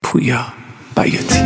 پویا بیاتی.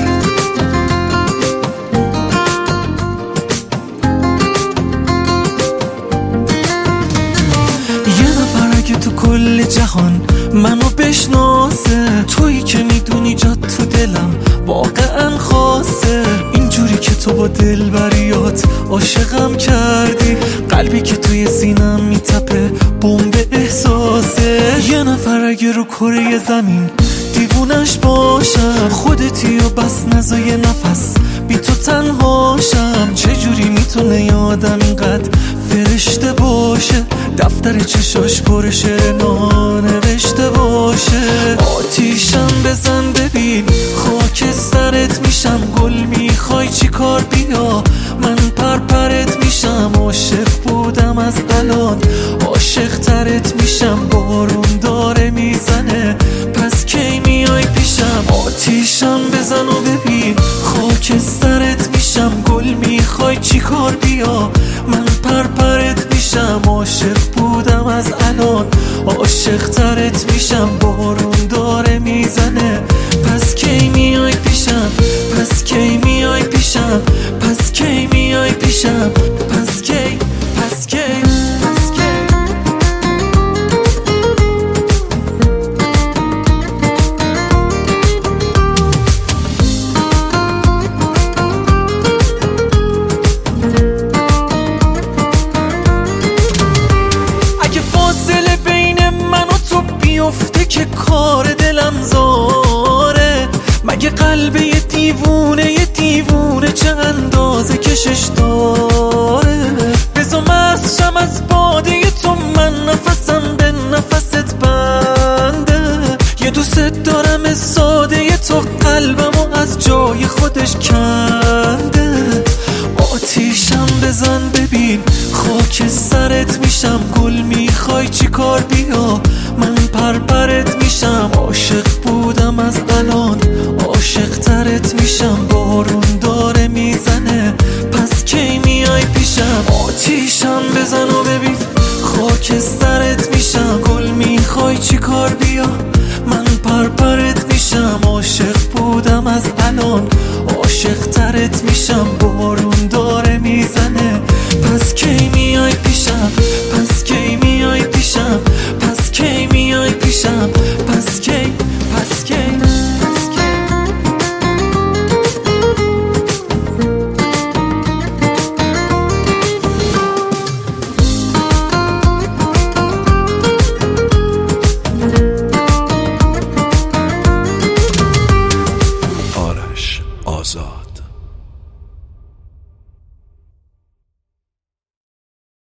اگه تو کل جهان منو بشناسه، تویی که میدونی جات تو دلم واقعا خاصه. اینجوری که تو با دلبریات عاشقم کردی، قلبی که توی سینم میتپه بمب احساسه. یه نفر اگه رو کره زمین دیوونش باشم، خودتی و بس نزای نفس بی تو تنهاشم. چجوری میتونه یه آدم اینقدر فرشته باشه، دفتر چشاش پر شعر نانوشته باشه. آتیشم بزن ببین خاک سرت میشم، گل میخوای چی کار بیا من پرپرت میشم. عاشق بودم از الان عاشق ترت میشم، بارون داره میزنه پس کی میای پیشم. آتیشم بزن و ببین خاک سرت میشم، گل میخوای چی کار بیا من پرپرت میشم. عاشق بودم از الان عاشق ترت میشم، بارون داره میزنه پس کی میای پیشم، پس کی میای پیشم، پس کی میای پیشم، پس کی، پس کی، پس کی. بیفته که کار دلم زاره، مگه قلب یه دیوونه چه اندازه کشش داره. بزا مست شم از باده تو، من نفسم به نفست بنده. یه دوست دارم ساده تو، قلبمو از جای خودش کنده. آتیشم بزن ببین خاک سرت میشم، گل میخوای چی کار بیا من پرپرت میشم. عاشق بودم از الان عاشق ترت میشم، بارون داره میزنه پس کی میای پیشم. آتیشم بزن و ببین خاک سرت میشم، گل میخوای چی کار بیا من پرپرت میشم. عاشق بودم از الان عاشق ترت میشم، بارون داره میزنه پس کی میای پیشم، پس کی میای پیشم، پس کی میای پیشم، پس کی، پس کی، پس کی. آرش آزاد.